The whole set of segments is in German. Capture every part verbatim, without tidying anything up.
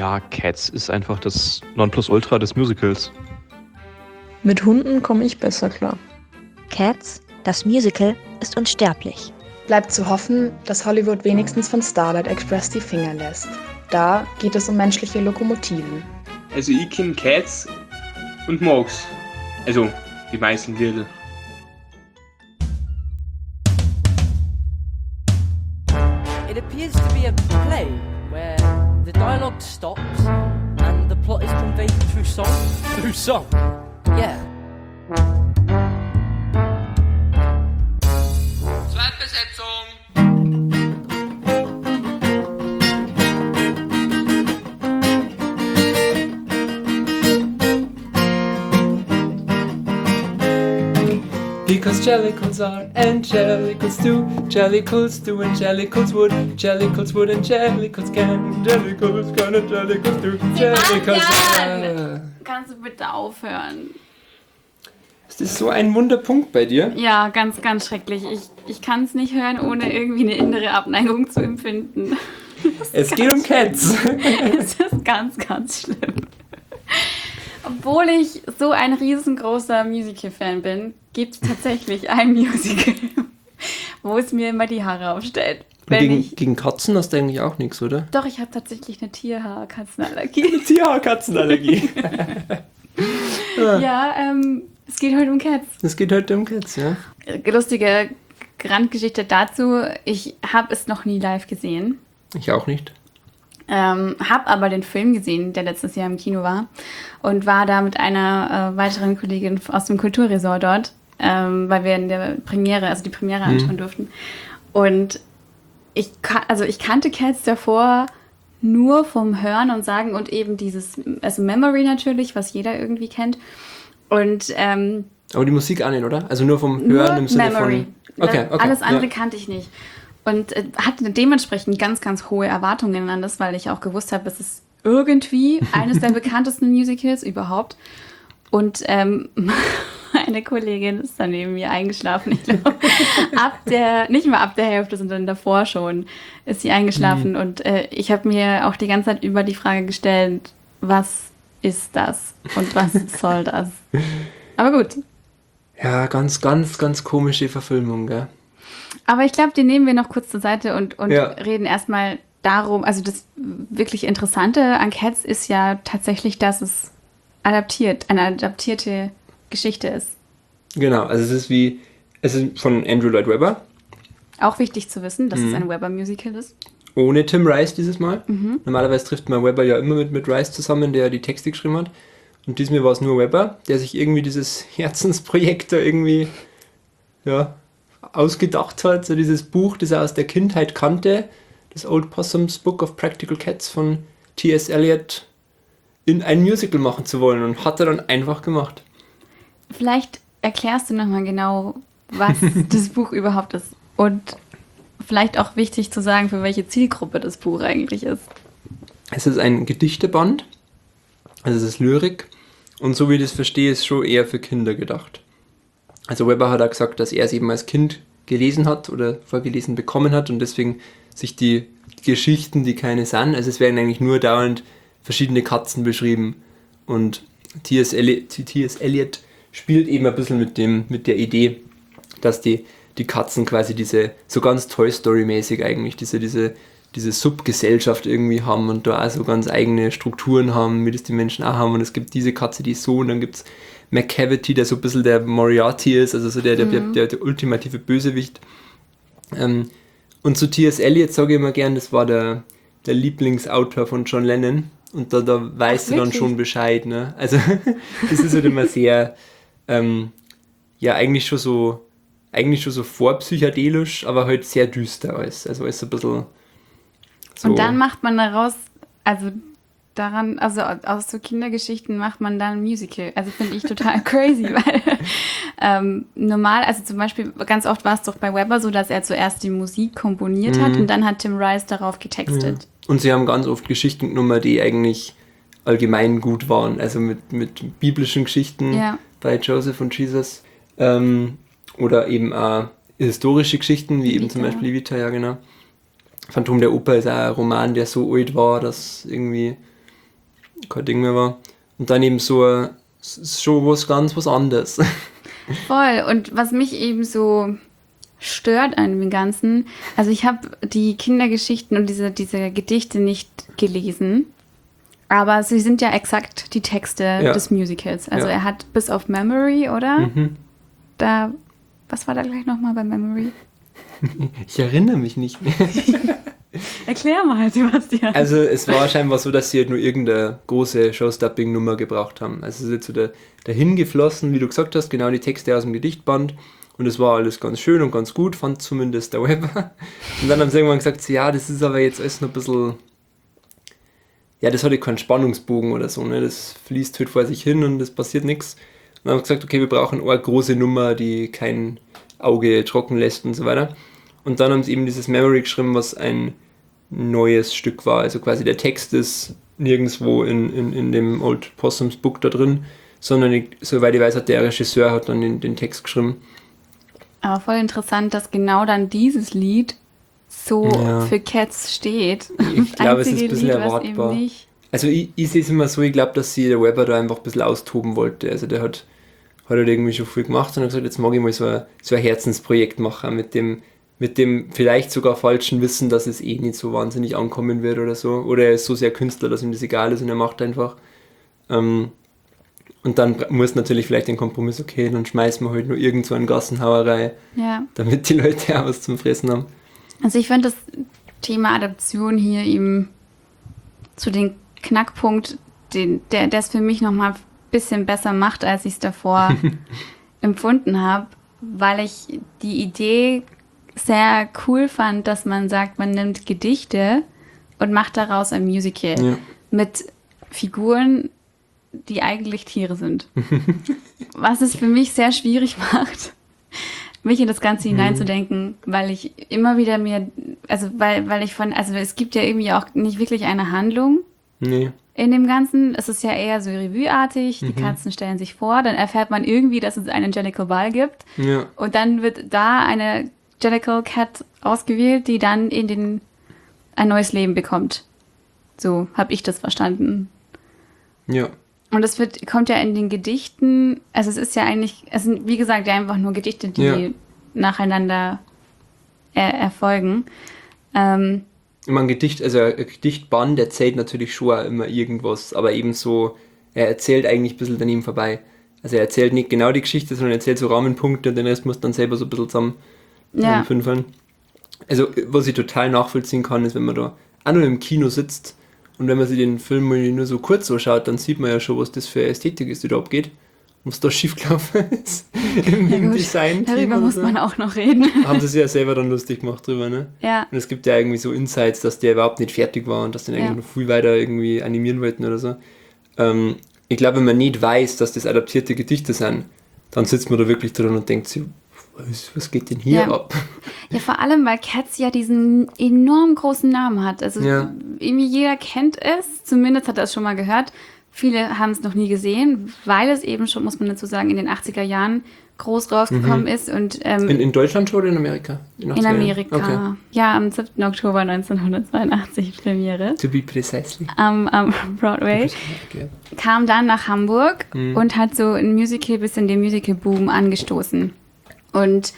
Ja, Cats ist einfach das Nonplusultra des Musicals. Mit Hunden komme ich besser klar. Cats, das Musical, ist unsterblich. Bleibt zu hoffen, dass Hollywood wenigstens von Starlight Express die Finger lässt. Da geht es um menschliche Lokomotiven. Also ich kenn Cats und mag's. Also die meisten Lieder. It appears to be a play where the dialogue stops and the plot is conveyed through song. Through song? Yeah. Zweitbesetzung! Because jellicles are and jellicles do, jellicles do and jellicles would, jellicles would and jellicles can, jellicles can and jellicles do, jellicles are. Kannst du bitte aufhören? Ist das so ein Wunderpunkt bei dir? Ja, ganz, ganz schrecklich. Ich, ich kann es nicht hören, ohne irgendwie eine innere Abneigung zu empfinden. Es geht um Cats. Es ist ganz, ganz schlimm. Obwohl ich so ein riesengroßer Musical-Fan bin, gibt es tatsächlich ein Musical, wo es mir immer die Haare aufstellt. Gegen, ich, gegen Katzen hast du eigentlich auch nichts, oder? Doch, ich habe tatsächlich eine Tierhaar-Katzenallergie. Tierhaar-Katzenallergie. Ja, ähm, es geht heute um Cats. Es geht heute um Cats, ja. Lustige Randgeschichte dazu, ich habe es noch nie live gesehen. Ich auch nicht. Ähm, habe aber den Film gesehen, der letztes Jahr im Kino war und war da mit einer äh, weiteren Kollegin aus dem Kulturresort dort, ähm, weil wir in der Premiere, also die Premiere Mhm. anschauen durften. Und ich, ka- also ich kannte Cats davor nur vom Hören und Sagen und eben dieses, also Memory natürlich, was jeder irgendwie kennt. Und ähm, Aber die Musik auch nicht, oder? Also nur vom nur Hören im Sinne Memory. von... Okay, okay. Alles andere ja. kannte ich nicht. Und äh, hatte dementsprechend ganz, ganz hohe Erwartungen an das, weil ich auch gewusst habe, es ist irgendwie eines der bekanntesten Musicals überhaupt. Und ähm, meine Kollegin ist dann neben mir eingeschlafen. Ich glaube, ab der, nicht mal ab der Hälfte, sondern davor schon, ist sie eingeschlafen. Mhm. Und äh, ich habe mir auch die ganze Zeit über die Frage gestellt, was ist das und was soll das? Aber gut. Ja, ganz, ganz, ganz komische Verfilmung, gell? Aber ich glaube, die nehmen wir noch kurz zur Seite und, und Ja. reden erstmal darum, also das wirklich Interessante an Cats ist ja tatsächlich, dass es adaptiert, eine adaptierte Geschichte ist. Genau, also es ist wie, es ist von Andrew Lloyd Webber, Auch wichtig zu wissen, dass Mhm. es ein Webber-Musical ist. ohne Tim Rice dieses Mal. Mhm. Normalerweise trifft man Webber ja immer mit, mit Rice zusammen, der die Texte geschrieben hat. Und diesmal war es nur Webber, der sich irgendwie dieses Herzensprojekt da irgendwie ja, ausgedacht hat. So dieses Buch, das er aus der Kindheit kannte, das Old Possum's Book of Practical Cats von T S. Eliot, in ein Musical machen zu wollen. Und hat er dann einfach gemacht. Vielleicht erklärst du nochmal genau, was das Buch überhaupt ist. Und vielleicht auch wichtig zu sagen, für welche Zielgruppe das Buch eigentlich ist. Es ist ein Gedichteband, also es ist Lyrik. Und so wie ich das verstehe, ist schon eher für Kinder gedacht. Also Webber hat auch gesagt, dass er es eben als Kind gelesen hat oder vorgelesen bekommen hat und deswegen sich die Geschichten, die keine sind, also es werden eigentlich nur dauernd verschiedene Katzen beschrieben und T S. Eliot, T S. Eliot spielt eben ein bisschen mit dem, mit der Idee, dass die, die Katzen quasi diese, so ganz Toy Story-mäßig eigentlich, diese, diese, diese Subgesellschaft irgendwie haben und da auch so ganz eigene Strukturen haben, wie das die Menschen auch haben und es gibt diese Katze, die ist so und dann gibt es McCavity, der so ein bisschen der Moriarty ist, also so der, der, Mhm. der, der ultimative Bösewicht. Ähm, und zu T S. Eliot sage ich immer gern, das war der, der Lieblingsautor von John Lennon und da, da weißt Ach, du dann wirklich? schon Bescheid. Ne? Also das ist halt immer sehr, ähm, ja eigentlich schon so, eigentlich schon so vorpsychedelisch, aber halt sehr düster alles. Also alles so ein bisschen so. Und dann macht man daraus, also daran, also aus so Kindergeschichten macht man dann ein Musical. Also finde ich total crazy, weil ähm, normal, also zum Beispiel ganz oft war es doch bei Webber so, dass er zuerst die Musik komponiert hat Mhm. und dann hat Tim Rice darauf getextet. Und sie haben ganz oft Geschichten genommen, die eigentlich allgemein gut waren. Also mit, mit biblischen Geschichten Ja. bei Joseph und Jesus. Ähm, oder eben auch historische Geschichten, wie eben zum Evita. Beispiel Evita, ja genau. Phantom der Oper ist auch ein Roman, der so alt war, dass irgendwie kein Ding mehr war. Und dann eben so, äh, es ist schon was ganz was anderes. Voll. Und was mich eben so stört an dem Ganzen, also ich habe die Kindergeschichten und diese, diese Gedichte nicht gelesen, aber sie sind ja exakt die Texte Ja. des Musicals. Also Ja. er hat bis auf Memory, oder? Mhm. Da, was war da gleich nochmal bei Memory? Ich erinnere mich nicht mehr. Erklär mal, Sebastian. Also es war scheinbar so, dass sie halt nur irgendeine große Showstopping-Nummer gebraucht haben. Also es ist jetzt so da- dahin geflossen, wie du gesagt hast, genau die Texte aus dem Gedichtband. Und es war alles ganz schön und ganz gut, fand zumindest der Weber. Und dann haben sie irgendwann gesagt, so, ja, das ist aber jetzt alles noch ein bisschen... Ja, das hatte keinen Spannungsbogen oder so, ne? Das fließt halt vor sich hin und es passiert nichts. Und dann haben wir gesagt, okay, wir brauchen eine große Nummer, die kein Auge trocken lässt und so weiter. Und dann haben sie eben dieses Memory geschrieben, was ein neues Stück war. Also quasi der Text ist nirgendwo in, in, in dem Old Possums Book da drin, sondern ich, soweit ich weiß, hat der Regisseur hat dann den, den Text geschrieben. Aber voll interessant, dass genau dann dieses Lied so Ja. für Cats steht. Ich glaube, es ist Einzige ein bisschen Lied, was erwartbar. eben nicht. Also ich, ich sehe es immer so, ich glaube, dass sie der Weber da einfach ein bisschen austoben wollte. Also der hat, hat halt irgendwie schon viel gemacht und hat gesagt, jetzt mag ich mal so ein, so ein Herzensprojekt machen mit dem, mit dem vielleicht sogar falschen Wissen, dass es eh nicht so wahnsinnig ankommen wird oder so. Oder er ist so sehr Künstler, dass ihm das egal ist und er macht einfach. Ähm, und dann muss natürlich vielleicht den Kompromiss, okay, dann schmeißen wir halt nur irgend so eine Gassenhauerei, Ja. damit die Leute auch was zum Fressen haben. Also ich finde das Thema Adaption hier eben zu dem Knackpunkt, den, der es für mich nochmal ein bisschen besser macht, als ich es davor empfunden habe, weil ich die Idee sehr cool fand, dass man sagt, man nimmt Gedichte und macht daraus ein Musical Ja. mit Figuren, die eigentlich Tiere sind. Was es für mich sehr schwierig macht, mich in das Ganze hineinzudenken, weil ich immer wieder mir, also weil, weil ich von, also es gibt ja irgendwie auch nicht wirklich eine Handlung Nee. in dem Ganzen. Es ist ja eher so revueartig, die Mhm. Katzen stellen sich vor, dann erfährt man irgendwie, dass es einen Jellicle Ball gibt Ja. und dann wird da eine Jellicle Cat ausgewählt, die dann in den ein neues Leben bekommt. So habe ich das verstanden. Ja. Und das wird, kommt ja in den Gedichten, also es ist ja eigentlich, es sind wie gesagt ja einfach nur Gedichte, die Ja. nacheinander er, erfolgen. Ähm, Ich meine, Gedicht, also ein Gedichtband erzählt natürlich schon auch immer irgendwas, aber eben so, er erzählt eigentlich ein bisschen daneben vorbei. Also er erzählt nicht genau die Geschichte, sondern er erzählt so Rahmenpunkte und den Rest muss dann selber so ein bisschen zusammen ja, fünfern. Also was ich total nachvollziehen kann, ist, wenn man da auch nur im Kino sitzt und wenn man sich den Film mal nur so kurz so schaut, dann sieht man ja schon, was das für Ästhetik ist, die da abgeht. Was da schiefgelaufen ist im, Ja, im gut. Design. darüber muss man auch noch reden. Haben sie sich ja selber dann lustig gemacht drüber, ne? Ja, Und es gibt ja irgendwie so Insights, dass der überhaupt nicht fertig war und dass den eigentlich Ja. noch viel weiter irgendwie animieren wollten oder so. Ähm, ich glaube, wenn man nicht weiß, dass das adaptierte Gedichte sind, dann sitzt man da wirklich drin und denkt sich, was, was geht denn hier Ja. ab? ja, vor allem, weil Cats ja diesen enorm großen Namen hat. Also Ja. irgendwie jeder kennt es, zumindest hat er es schon mal gehört. Viele haben es noch nie gesehen, weil es eben schon, muss man dazu sagen, in den achtziger Jahren groß rausgekommen ist und ähm, In, in Deutschland schon oder in Amerika? in achtziger Jahren? Amerika. Okay. Ja, am siebten Oktober neunzehnhundertzweiundachtzig Premiere To be precisely. am, am Broadway. Okay. Kam dann nach Hamburg Mhm. und hat so ein Musical bis in den Musical-Boom angestoßen. Und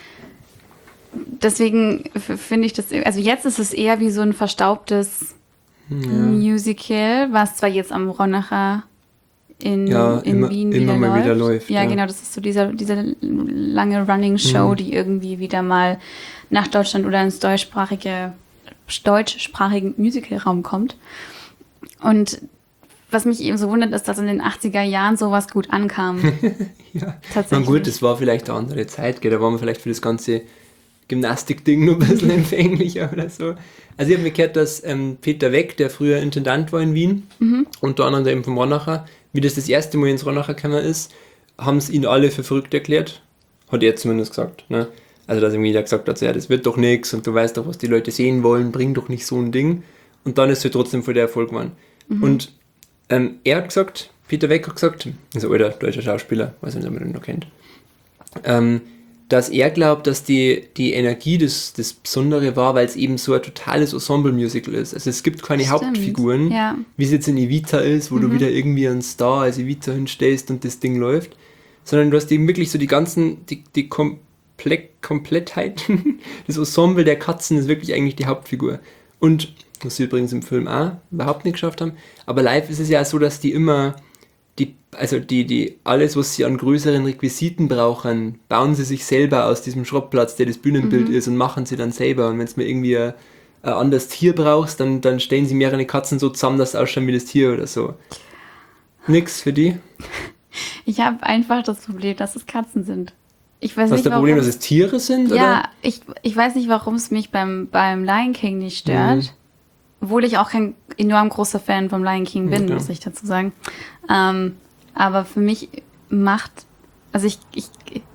deswegen f- finde ich das, also jetzt ist es eher wie so ein verstaubtes Musical, was zwar jetzt am Ronacher in, Ja, in immer- Wien immer wieder, mal läuft. wieder läuft, Ja, ja. genau, das ist so dieser, diese lange Running Show, Mhm. die irgendwie wieder mal nach Deutschland oder ins deutschsprachige, deutschsprachigen Musical-Raum kommt. Und was mich eben so wundert, ist, dass in den achtziger Jahren sowas gut ankam. Ja. Na Tatsächlich. gut, das war vielleicht eine andere Zeit, gell? Da waren wir vielleicht für das ganze Gymnastik-Ding nur ein bisschen empfänglicher oder so. Also ich habe mir gehört, dass ähm, Peter Weck, der früher Intendant war in Wien, Mhm. unter anderem eben vom Ronacher, wie das das erste Mal ins Ronacher gekommen ist, haben es ihn alle für verrückt erklärt. Hat er zumindest gesagt. Ne? Also dass irgendwie jeder gesagt hat, so, ja, das wird doch nichts und du weißt doch, was die Leute sehen wollen, bring doch nicht so ein Ding. Und dann ist er trotzdem voll der Erfolg geworden. Und ähm, er hat gesagt, Peter Weck hat gesagt, das ist ein alter deutscher Schauspieler, weiß nicht, ob man den noch kennt, ähm, dass er glaubt, dass die, die Energie das, das Besondere war, weil es eben so ein totales Ensemble-Musical ist. Also es gibt keine Stimmt. Hauptfiguren, Ja. wie es jetzt in Evita ist, wo Mhm. du wieder irgendwie einen Star als Evita hinstellst und das Ding läuft, sondern du hast eben wirklich so die ganzen, die, die Komple- Komplettheit, das Ensemble der Katzen ist wirklich eigentlich die Hauptfigur. Und, was sie übrigens im Film auch überhaupt nicht geschafft haben, aber live ist es ja so, dass die immer, die, also die, die, alles, was sie an größeren Requisiten brauchen, bauen sie sich selber aus diesem Schrottplatz, der das Bühnenbild Mhm. ist, und machen sie dann selber. Und wenn es mir irgendwie ein, ein anderes Tier brauchst, dann, dann stellen sie mehrere Katzen so zusammen, dass es ausschaut wie das Tier oder so. Nix für die? Ich habe einfach das Problem, dass es Katzen sind. Ich weiß Hast nicht, du das Problem, warum- dass es Tiere sind? Ja, Oder? ich, ich weiß nicht, warum es mich beim, beim Lion King nicht stört. Mhm. Obwohl ich auch kein enorm großer Fan vom Lion King bin, Okay. muss ich dazu sagen. Ähm, aber für mich macht, also ich, ich,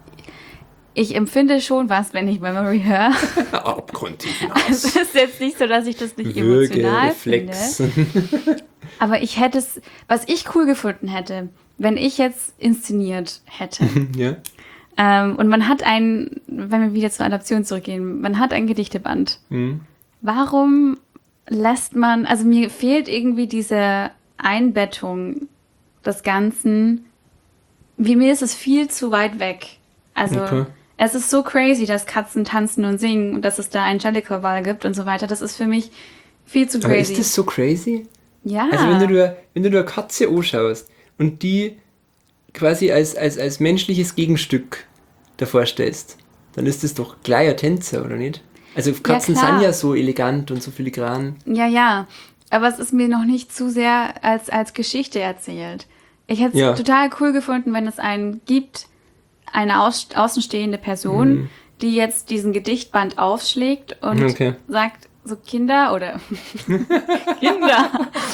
ich empfinde schon was, wenn ich Memory höre. Abgrundtief Es ist jetzt nicht so, dass ich das nicht emotional finde. Reflex. Aber ich hätte es, was ich cool gefunden hätte, wenn ich jetzt inszeniert hätte. Ja. Ähm, und man hat ein, wenn wir wieder zur Adaption zurückgehen, man hat ein Gedichteband. Mhm. Warum lässt man, also mir fehlt irgendwie diese Einbettung des Ganzen. Wie mir ist es viel zu weit weg. Also Okay. es ist so crazy, dass Katzen tanzen und singen und dass es da einen Jellicoe-Wal gibt und so weiter. Das ist für mich viel zu Aber crazy. ist das so crazy? ja. Also wenn du dir, wenn du dir eine Katze anschaust und die quasi als, als, als menschliches Gegenstück davor stellst, dann ist das doch gleich ein Tänzer, oder nicht? Also Katzen klar. sind ja so elegant und so filigran. Ja, ja. Aber es ist mir noch nicht zu sehr als, als Geschichte erzählt. Ich hätte es Ja. total cool gefunden, wenn es einen gibt, eine aus, außenstehende Person, Mhm. die jetzt diesen Gedichtband aufschlägt und Okay. sagt, so Kinder oder Kinder,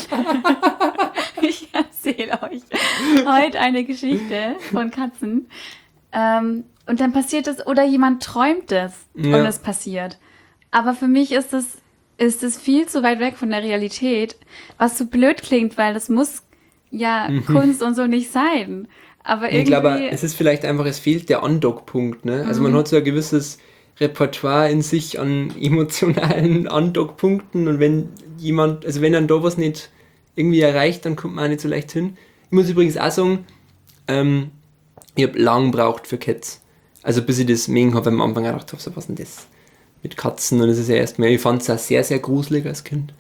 ich erzähle euch heute eine Geschichte von Katzen. Ähm, und dann passiert es, oder jemand träumt es Ja. und es passiert. Aber für mich ist es, ist es viel zu weit weg von der Realität, was so blöd klingt, weil das muss ja Kunst und so nicht sein. Aber irgendwie... Ich glaube, es ist vielleicht einfach, es fehlt der Andockpunkt. Ne? Also Mhm. man hat so ein gewisses Repertoire in sich an emotionalen Andockpunkten, und wenn jemand, also wenn dann da was nicht irgendwie erreicht, dann kommt man auch nicht so leicht hin. Ich muss übrigens auch sagen, ähm, ich habe lang gebraucht für Cats. Also bis ich das mögen habe, am Anfang gedacht habe, so was denn das mit Katzen, und das ist ja erstmal, ich fand es auch sehr, sehr gruselig als Kind.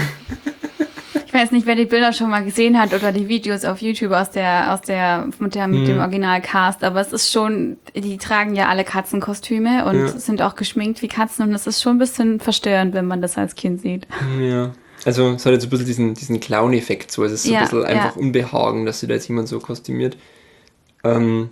Ich weiß nicht, wer die Bilder schon mal gesehen hat oder die Videos auf YouTube aus der, aus der, mit, der, mit Mhm. dem Originalcast, aber es ist schon, die tragen ja alle Katzenkostüme und Ja. sind auch geschminkt wie Katzen und es ist schon ein bisschen verstörend, wenn man das als Kind sieht. Ja. Also es hat jetzt ein bisschen diesen, diesen Clown-Effekt so. Es ist so Ja, ein bisschen einfach ja. Unbehagen, dass sich da jetzt jemand so kostümiert. Ähm,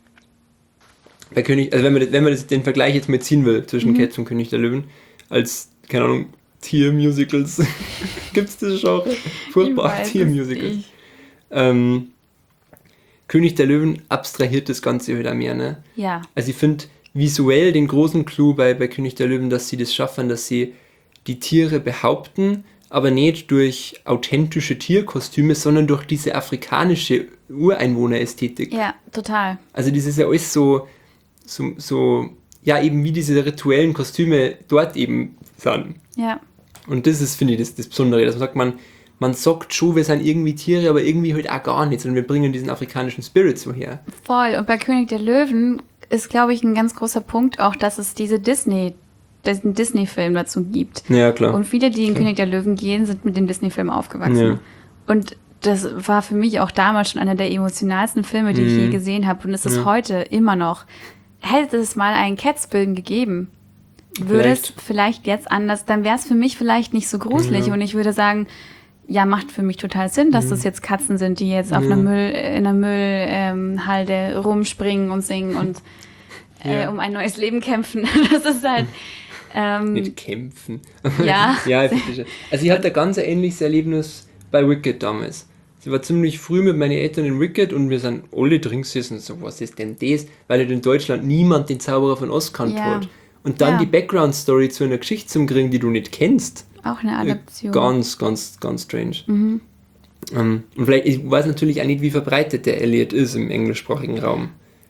bei König, also wenn man, das- wenn man das, den Vergleich jetzt mal ziehen will zwischen Mhm. Cats und König der Löwen, als, keine Ahnung, Tiermusicals, gibt es das Genre? Furchtbar, Ich weiß es Tiermusicals. nicht. Ähm, König der Löwen abstrahiert das Ganze wieder mehr, ne? Ja. Also ich finde visuell den großen Clou bei, bei König der Löwen, dass sie das schaffen, dass sie die Tiere behaupten, aber nicht durch authentische Tierkostüme, sondern durch diese afrikanische Ureinwohnerästhetik. Ja, total. Also das ist ja alles so, so, so, ja eben wie diese rituellen Kostüme dort eben sind. Ja. Und das ist, finde ich, das, das Besondere, dass man sagt, man, man sagt schon, wir sind irgendwie Tiere, aber irgendwie halt auch gar nicht, sondern wir bringen diesen afrikanischen Spirit so her. Voll. Und bei König der Löwen ist, glaube ich, ein ganz großer Punkt auch, dass es diese Disney, diesen Disney-Film dazu gibt. Ja, klar. Und viele, die in Klar. König der Löwen gehen, sind mit dem Disney-Film aufgewachsen. Ja. Und das war für mich auch damals schon einer der emotionalsten Filme, die ich Mhm. je gesehen habe. Und es ist Ja. heute immer noch. Hätte es mal einen Cats-Film gegeben, würde Vielleicht. es vielleicht jetzt anders, dann wäre es für mich vielleicht nicht so gruselig. Ja. Und ich würde sagen, ja, macht für mich total Sinn, dass Mhm. das jetzt Katzen sind, die jetzt auf Ja. einer Müll, in einer Müllhalde rumspringen und singen und äh, Ja. um ein neues Leben kämpfen. Das ist halt. Ähm, Nicht kämpfen. Ja. ja, ich verstehe schon. Also ich hatte ein ganz ähnliches Erlebnis bei Wicked damals. Ich war ziemlich früh mit meinen Eltern in Wicked und wir sind alle drin gesessen und so, was ist denn das? Weil halt in Deutschland niemand den Zauberer von Oz kannt Ja. hat. Und dann Ja. die Background-Story zu einer Geschichte zu kriegen, die du nicht kennst. auch eine Adaption. Ganz, ganz, ganz strange. Mhm. Ähm, und vielleicht, ich weiß natürlich auch nicht, wie verbreitet der Elliot ist im englischsprachigen Raum.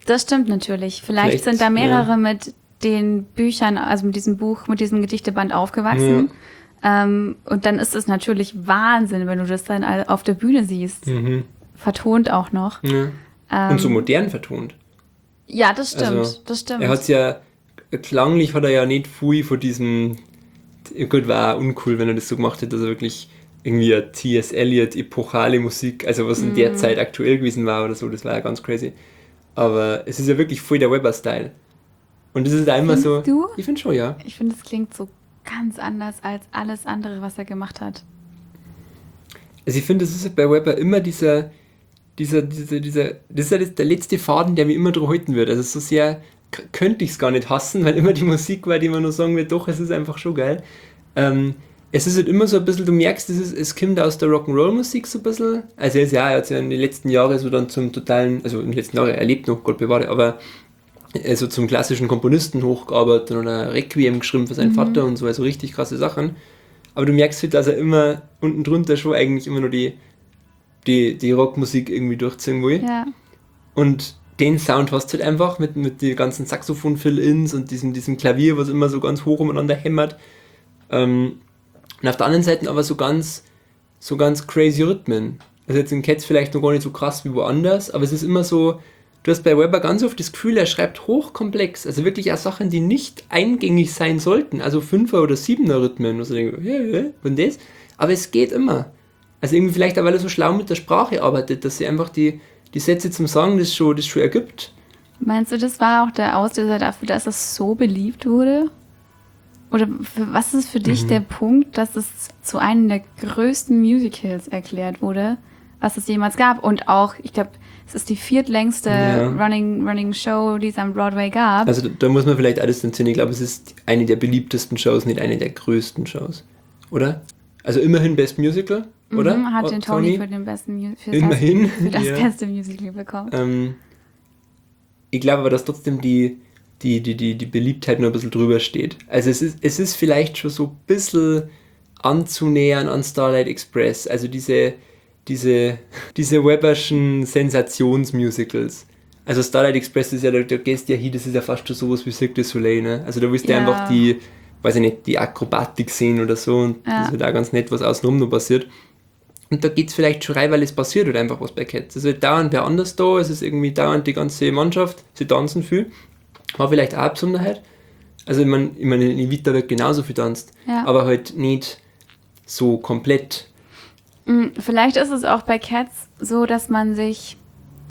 Das stimmt natürlich. Vielleicht, Vielleicht sind da mehrere ja. mit den Büchern, also mit diesem Buch, mit diesem Gedichteband aufgewachsen. Ja. Ähm, und dann ist es natürlich Wahnsinn, wenn du das dann auf der Bühne siehst. Mhm. Vertont auch noch. Ja. Ähm, und so modern vertont. Ja, das stimmt. Also, das stimmt. Er hat ja, klanglich hat er ja nicht viel von diesem, gut, war auch uncool, wenn er das so gemacht hätte, dass er wirklich irgendwie eine T S. Eliot epochale Musik, also was in mm. der Zeit aktuell gewesen war oder so, das war ja ganz crazy. Aber es ist ja wirklich voll der Weber-Style. Und das ist einmal so. Du? Ich finde schon, ja. Ich finde, es klingt so ganz anders als alles andere, was er gemacht hat. Also ich finde, das ist bei Weber immer dieser, dieser, dieser, dieser, das ist ja der letzte Faden, der mich immer dran halten wird. Also so sehr k- könnte ich es gar nicht hassen, weil immer die Musik war, die man nur sagen wird, doch, es ist einfach schon geil. Ähm, es ist halt immer so ein bisschen, du merkst, es, ist, es kommt aus der Rock'n'Roll-Musik so ein bisschen. Also er ist ja, er hat ja in den letzten Jahren so dann zum totalen, also in den letzten Jahren, er lebt noch, Gott bewahre, aber also zum klassischen Komponisten hochgearbeitet oder Requiem geschrieben für seinen mhm. Vater und so, also richtig krasse Sachen. Aber du merkst halt, dass er immer unten drunter schon eigentlich immer nur die, die, die Rockmusik irgendwie durchziehen will. Ja. Und den Sound hast du halt einfach mit, mit den ganzen Saxophon-Fill-Ins und diesem, diesem Klavier, was immer so ganz hoch umeinander hämmert. Ähm, und auf der anderen Seite aber so ganz, so ganz crazy Rhythmen. Also jetzt in Cats vielleicht noch gar nicht so krass wie woanders, aber es ist immer so, du hast bei Weber ganz oft das Gefühl, er schreibt hochkomplex, also wirklich auch Sachen, die nicht eingängig sein sollten, also Fünfer- oder Siebener Rhythmen, wo du denkst, ja, ja, und das, aber es geht immer. Also irgendwie vielleicht auch, weil er so schlau mit der Sprache arbeitet, dass sie einfach die, die Sätze zum Sagen das schon, das schon ergibt. Meinst du, das war auch der Auslöser dafür, dass es so beliebt wurde? Oder für, was ist für dich mhm. der Punkt, dass es zu einem der größten Musicals erklärt wurde, was es jemals gab? Und auch, ich glaube, es ist die viertlängste ja. Running, Running Show, die es am Broadway gab. Also da, da muss man vielleicht alles distanzieren. Ich glaube, es ist eine der beliebtesten Shows, nicht eine der größten Shows. Oder? Also immerhin Best Musical, oder? Mhm, hat den Tony, Tony für, den besten Mu- für immerhin, das, für das ja. beste Musical bekommen. Ähm, ich glaube aber, dass trotzdem die, die, die, die, die Beliebtheit nur ein bisschen drüber steht. Also es ist, es ist vielleicht schon so ein bisschen anzunähern an Starlight Express. Also diese... diese, diese Weberschen Sensationsmusicals. Also Starlight Express ist ja, da, da gehst du ja hin, das ist ja fast schon sowas wie Cirque du Soleil, ne? Also da willst du ja. einfach die, weiß ich nicht, die Akrobatik sehen oder so und ja. das ist halt auch ganz nett, was außenrum noch passiert. Und da geht es vielleicht schon rein, weil es passiert halt einfach was bei Cats. Es ist halt dauernd wer anders da, es ist irgendwie dauernd die ganze Mannschaft, sie tanzen viel. War vielleicht auch eine Besonderheit. Also ich meine, ich mein, in Evita wird genauso viel tanzt, ja. aber halt nicht so komplett. Vielleicht ist es auch bei Cats so, dass man sich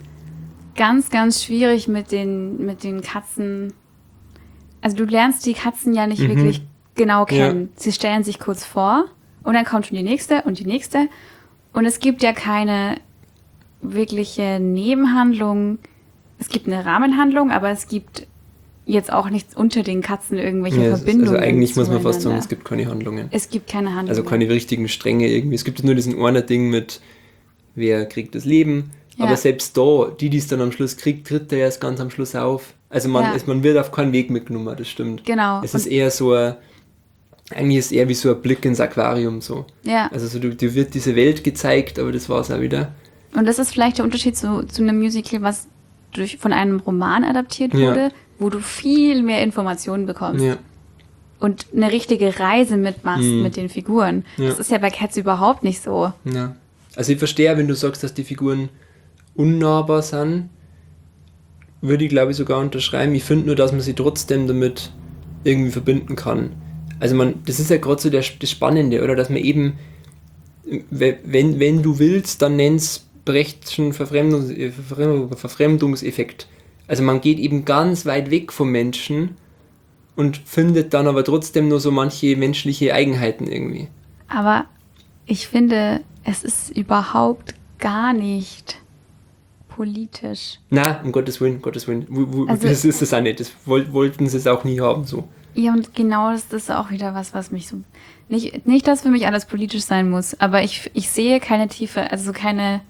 ganz, ganz schwierig mit den, mit den Katzen, also du lernst die Katzen ja nicht mhm. wirklich genau kennen. Ja. Sie stellen sich kurz vor und dann kommt schon die nächste und die nächste und es gibt ja keine wirkliche Nebenhandlung. Es gibt eine Rahmenhandlung, aber es gibt jetzt auch nichts unter den Katzen, irgendwelche ja, Verbindungen. Also eigentlich muss man fast sagen, es gibt keine Handlungen. Es gibt keine Handlungen. Also keine richtigen Stränge irgendwie. Es gibt nur diesen einer Ding mit, wer kriegt das Leben. Ja. Aber selbst da, die, die es dann am Schluss kriegt, tritt der erst ganz am Schluss auf. Also man, ja. es, man wird auf keinen Weg mitgenommen, das stimmt. Genau. Es ist eher so ein, eigentlich ist es eher wie so ein Blick ins Aquarium so. Ja. Also so, dir wird diese Welt gezeigt, aber das war es auch wieder. Und das ist vielleicht der Unterschied zu, zu einem Musical, was durch, von einem Roman adaptiert wurde, ja. wo du viel mehr Informationen bekommst. Ja. Und eine richtige Reise mitmachst mhm. mit den Figuren. Ja. Das ist ja bei Cats überhaupt nicht so. Ja. Also ich verstehe, wenn du sagst, dass die Figuren unnahbar sind, würde ich glaube ich sogar unterschreiben. Ich finde nur, dass man sie trotzdem damit irgendwie verbinden kann. Also man, das ist ja gerade so der, das Spannende, oder? Dass man eben, wenn, wenn du willst, dann nenn's Brechtschen Verfremdungs, Verfremdungseffekt. Also man geht eben ganz weit weg vom Menschen und findet dann aber trotzdem nur so manche menschliche Eigenheiten irgendwie. Aber ich finde, es ist überhaupt gar nicht politisch. Na, um Gottes Willen, Gottes Willen. Wo, wo, also, das ist es auch nicht. Das woll, wollten sie es auch nie haben, so. Ja, und genau das ist auch wieder was, was mich so... Nicht, nicht, dass für mich alles politisch sein muss, aber ich, ich sehe keine Tiefe, also keine,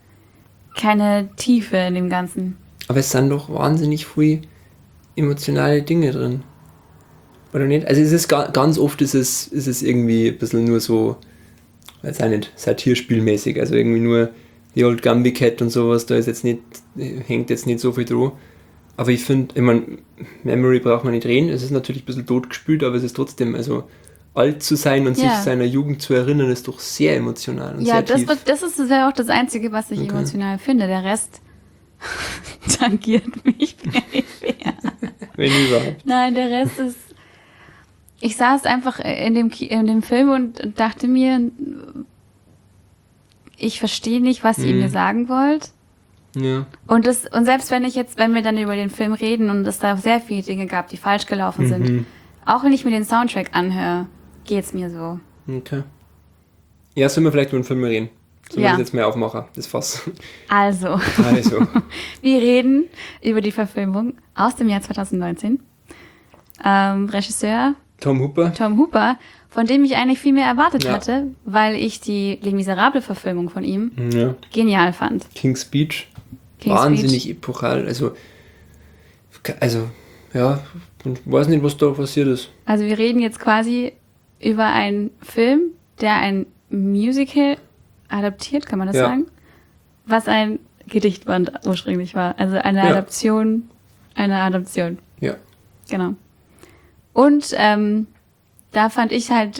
keine Tiefe in dem Ganzen. Aber es sind doch wahnsinnig viele emotionale Dinge drin. Oder nicht? Also es ist ga, ganz oft ist es, ist es irgendwie ein bisschen nur so, weiß auch nicht, satirspielmäßig, also irgendwie nur die Old Gumby Cat und sowas, da ist jetzt nicht, hängt jetzt nicht so viel dran. Aber ich finde, ich meine, Memory braucht man nicht reden, es ist natürlich ein bisschen totgespült, aber es ist trotzdem, also alt zu sein und Ja. sich seiner Jugend zu erinnern, ist doch sehr emotional und Ja, sehr das, tief. wird, das ist das wäre auch das Einzige, was ich Okay. emotional finde. Der Rest tangiert mich peripher. Wenn überhaupt. Nein, der Rest ist. Ich saß einfach in dem, Ki- in dem Film und dachte mir, ich verstehe nicht, was ihr Mhm. mir sagen wollt. Ja. Und das, und selbst wenn ich jetzt, wenn wir dann über den Film reden und es da sehr viele Dinge gab, die falsch gelaufen sind, Mhm. auch wenn ich mir den Soundtrack anhöre, geht's mir so. Okay. Ja, sollen wir vielleicht über den Film reden? Sollen Ja. wir das jetzt mehr aufmachen, das Fass? Also, Also. wir reden über die Verfilmung aus dem Jahr zwanzig neunzehn. Ähm, Regisseur Tom Hooper. Tom Hooper, von dem ich eigentlich viel mehr erwartet Ja. hatte, weil ich die Les Miserables-Verfilmung von ihm Ja. genial fand. King's Speech. King's Wahnsinnig Speech. epochal. Also, also, ja, ich weiß nicht, was da passiert ist. Also wir reden jetzt quasi über einen Film, der ein Musical adaptiert, kann man das Ja. sagen? Was ein Gedichtband ursprünglich war. Also eine Ja. Adaption, eine Adaption. Ja. Genau. Und ähm, da fand ich halt,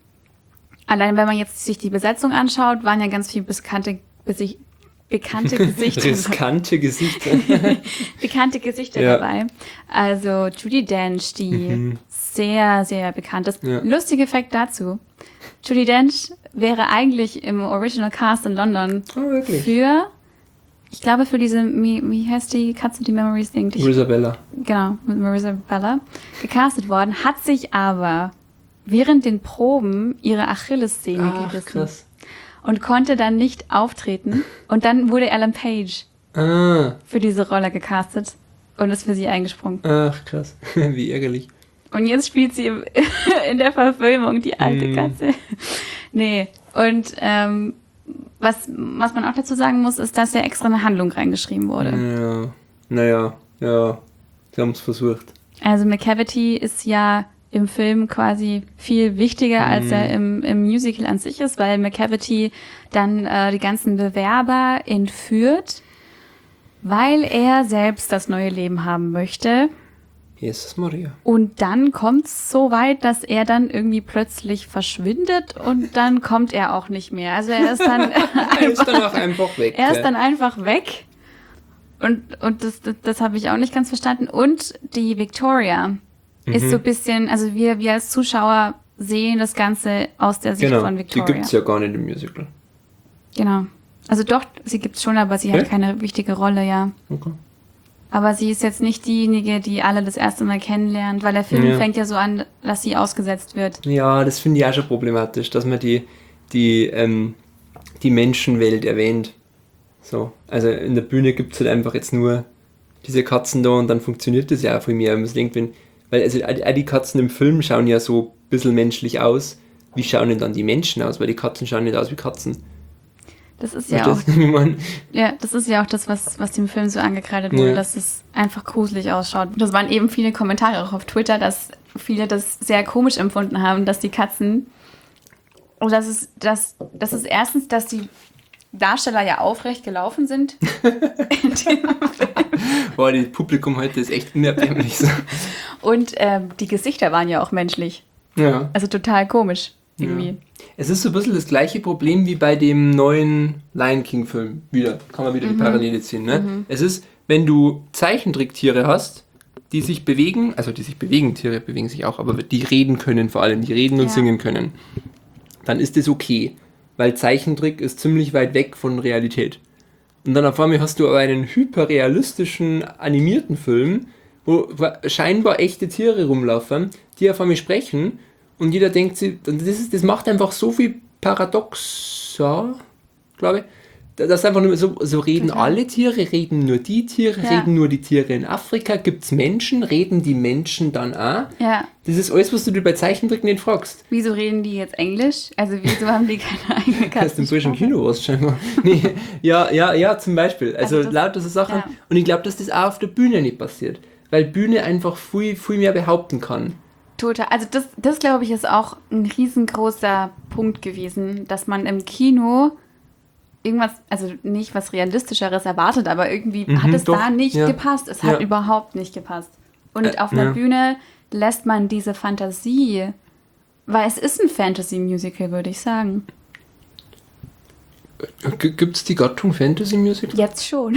allein wenn man jetzt sich die Besetzung anschaut, waren ja ganz viele bekannte, besi- bekannte Gesichter, Riskante Gesichter. bekannte Gesichter Ja. dabei. Also Judi Dench, die Mhm. sehr, sehr bekannt ist. Ja. Lustiger Fakt dazu. Judi Dench wäre eigentlich im Original Cast in London Oh, wirklich? für, ich glaube für diese, wie, wie heißt die Katze, die Memories singt? Ich, Isabella. genau, mit Marissa Bella, gecastet worden, hat sich aber während den Proben ihre Achillessehne Ach, gerissen krass. und konnte dann nicht auftreten. Und dann wurde Ellen Page Ah, für diese Rolle gecastet und ist für sie eingesprungen. ach, krass. Wie ärgerlich. Und jetzt spielt sie im- in der Verfilmung die alte Mm. Katze. Nee, und ähm, was, was man auch dazu sagen muss, ist, dass ja extra eine Handlung reingeschrieben wurde. Ja, naja, ja, sie haben es versucht. Also McCavity ist ja im Film quasi viel wichtiger, als Mhm. er im, im Musical an sich ist, weil McCavity dann äh, die ganzen Bewerber entführt, weil er selbst das neue Leben haben möchte. Jesus Maria. Und dann kommt es so weit, dass er dann irgendwie plötzlich verschwindet und dann kommt er auch nicht mehr. Also er ist dann Er ist dann auch einfach weg. er ist gell? dann einfach weg. Und, und das, das, das habe ich auch nicht ganz verstanden. Und die Victoria ist Mhm. so ein bisschen, also wir, wir als Zuschauer sehen das Ganze aus der Sicht Genau, von die Victoria. gibt es ja gar nicht im Musical. Genau. Also doch, sie gibt es schon, aber sie hat Ja? keine wichtige Rolle, ja. Okay. Aber sie ist jetzt nicht diejenige, die alle das erste Mal kennenlernt, weil der Film Ja. fängt ja so an, dass sie ausgesetzt wird. Ja, das finde ich auch schon problematisch, dass man die, die, ähm, die Menschenwelt erwähnt. So, also in der Bühne gibt es halt einfach jetzt nur diese Katzen da und dann funktioniert das ja auch viel mehr. Man denkt, wenn, weil also auch die Katzen im Film schauen ja so ein bisschen menschlich aus. Wie schauen denn dann die Menschen aus? Weil die Katzen schauen nicht aus wie Katzen. Das ist ja auch, Verstehst du, wie man- ja, das ist ja auch das, was, was dem Film so angekreidet wurde, Ja. dass es einfach gruselig ausschaut. Das waren eben viele Kommentare auch auf Twitter, dass viele das sehr komisch empfunden haben, dass die Katzen, und das ist, dass, das ist erstens, dass die Darsteller ja aufrecht gelaufen sind. in diesem Film. Boah, das Publikum heute ist echt unerbärmlich. So. Und ähm, die Gesichter waren ja auch menschlich. Ja. Also total komisch irgendwie. Ja. Es ist so ein bisschen das gleiche Problem wie bei dem neuen Lion King Film. Wieder, kann man wieder die Parallele ziehen. Ne? Es ist, wenn du Zeichentricktiere hast, die sich bewegen, also die sich bewegen, Tiere bewegen sich auch, aber die reden können vor allem, die reden und Ja. singen können, dann ist das okay, weil Zeichentrick ist ziemlich weit weg von Realität. Und dann auf einmal hast du aber einen hyperrealistischen animierten Film, wo scheinbar echte Tiere rumlaufen, die auf einmal sprechen und jeder denkt sich, das, ist, das macht einfach so viel paradoxer, glaube ich, dass einfach nur so, so reden Total. alle Tiere, reden nur die Tiere, Ja. reden nur die Tiere in Afrika, gibt es Menschen, reden die Menschen dann auch? Ja. Das ist alles, was du dir bei Zeichentrick nicht fragst. Wieso reden die jetzt Englisch? Also wieso haben die keine eigene Hast du im frischen Katzensprache? Kino was scheinbar? Nee, ja, ja, ja, zum Beispiel. Also, Also das- lauter so Sachen. ja. Und ich glaube, dass das auch auf der Bühne nicht passiert. Weil Bühne einfach viel, viel mehr behaupten kann. Total. Also das, das glaube ich, ist auch ein riesengroßer Punkt gewesen, dass man im Kino irgendwas, also nicht was Realistischeres erwartet, aber irgendwie Mhm, hat es doch, da nicht ja. gepasst. Es hat Ja. überhaupt nicht gepasst. Und Äh, auf einer ja. Bühne lässt man diese Fantasie, weil es ist ein Fantasy-Musical, würde ich sagen. Gibt es die Gattung Fantasy Music? Jetzt schon.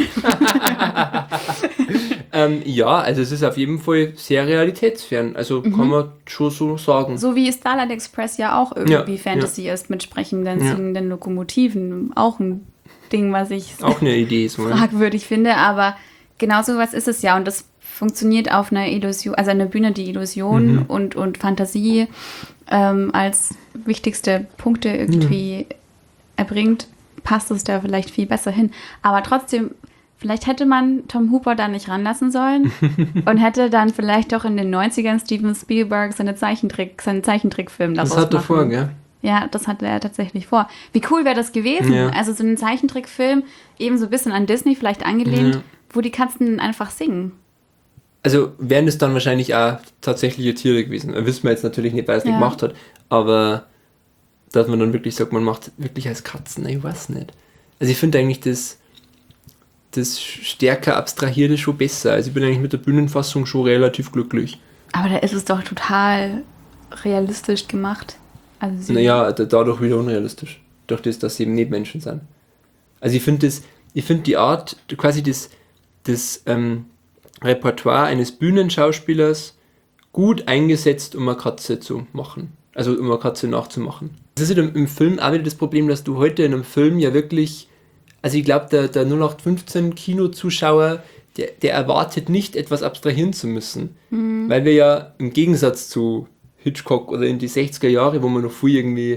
Ähm, ja, also es ist auf jeden Fall sehr realitätsfern. Also kann man schon so sagen. So wie Starlight Express ja auch irgendwie Ja, Fantasy ist mit sprechenden, Ja. singenden Lokomotiven. Auch ein Ding, was ich Auch eine Idee so. ne? fragwürdig finde, aber genau so was ist es ja. Und das funktioniert auf einer Illusion, also einer Bühne, die Illusion Mhm. und, und Fantasie ähm, als wichtigste Punkte irgendwie erbringt, passt es da vielleicht viel besser hin. Aber trotzdem, vielleicht hätte man Tom Hooper da nicht ranlassen sollen und hätte dann vielleicht doch in den neunzigern Steven Spielberg seine Zeichentrick, seinen Zeichentrickfilm daraus Das hat er machen. vor, gell? Ja, das hatte er tatsächlich vor. Wie cool wäre das gewesen? Ja. Also so ein Zeichentrickfilm, eben so ein bisschen an Disney vielleicht angelehnt, Ja. wo die Katzen einfach singen. Also wären es dann wahrscheinlich auch tatsächliche Tiere gewesen. Das wissen wir jetzt natürlich nicht, wer es nicht Ja. gemacht hat. Aber dass man dann wirklich sagt, man macht wirklich als Katzen, ich weiß nicht. Also ich finde eigentlich das, das stärker abstrahierte schon besser. Also ich bin eigentlich mit der Bühnenfassung schon relativ glücklich. Aber da ist es doch total realistisch gemacht. Also sie- Naja, da- dadurch wieder unrealistisch. Durch das, dass sie eben nicht Menschen sind. Also ich finde das, ich finde die Art, quasi das, das ähm, Repertoire eines Bühnenschauspielers gut eingesetzt, um eine Katze zu machen. Also um eine Katze nachzumachen. Das ist halt im, im Film auch wieder das Problem, dass du heute in einem Film ja wirklich, also ich glaube, der, der null acht fünfzehn Kinozuschauer, der, der erwartet nicht, etwas abstrahieren zu müssen. Weil wir ja im Gegensatz zu Hitchcock oder in die sechziger Jahre, wo man noch viel irgendwie